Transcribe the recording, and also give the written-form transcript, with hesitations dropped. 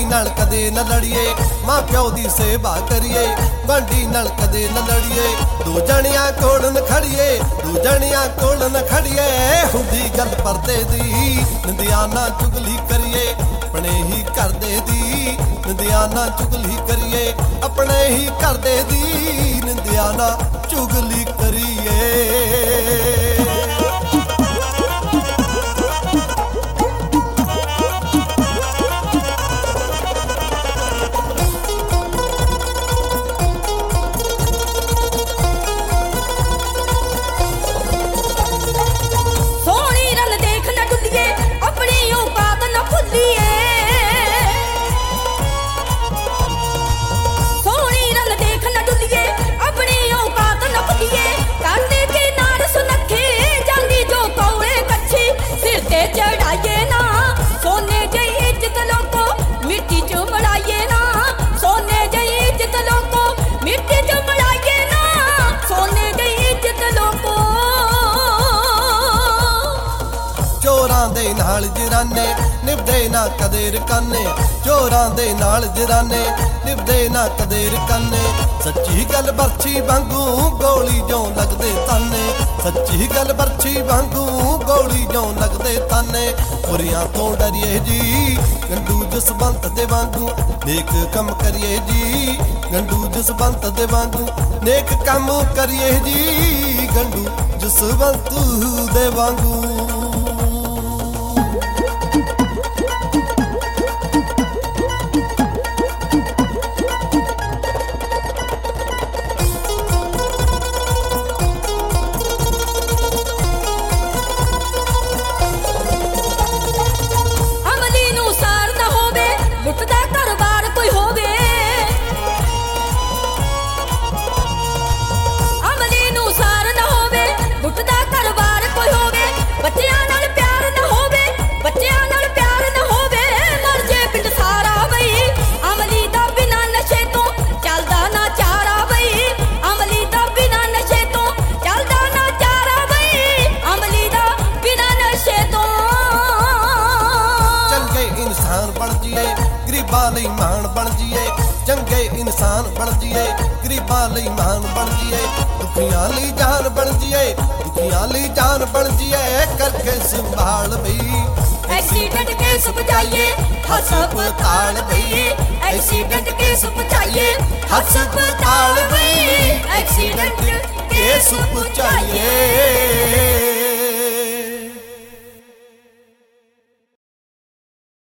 नाल कदे न लड़िए, मां प्यो दी सेवा करिए, गुआंढी नाल कदे न लड़िए, दो जणियां कोल न खड़िए, दो जणियां कोल न खड़िए, हुंदी गल परदे दी निंदिया ना चुगली करिए, अपने ही करदे दी निंदिया ना चुगली करिए, अपने ही करदे दी निंदिया ना चुगली करिए। चोरां दे नाल जराने निभदे ना कदे रकाने, चोरां दे नाल जराने निभदे ना कदे रकाने, सच्ची गल बरछी वांगू गोली जो लगदे ताने, सच्ची गल बरछी वांगू गोली जो लगदे ताने, बुरियां तो डरिए जी गंडू जसवंत दे वांगू, नेक कम करिए जी गंडू जसवंत दे वांगू, नेक कम करिए जी गंडू जसवंत दे वांगू। गरीबां लई मान बन जिए, चंगे इंसान बन जिए, गरीबां लई मान बन जिए, दुखियां लई जान बन जिए, दुखियां लई जान बन जिए, करके संभाल बई एक्सीडेंट केस बचाइए हस्पताल बई, एक्सीडेंट केस बचाइए हस्पताल बई, एक्सीडेंट केस बचाइए।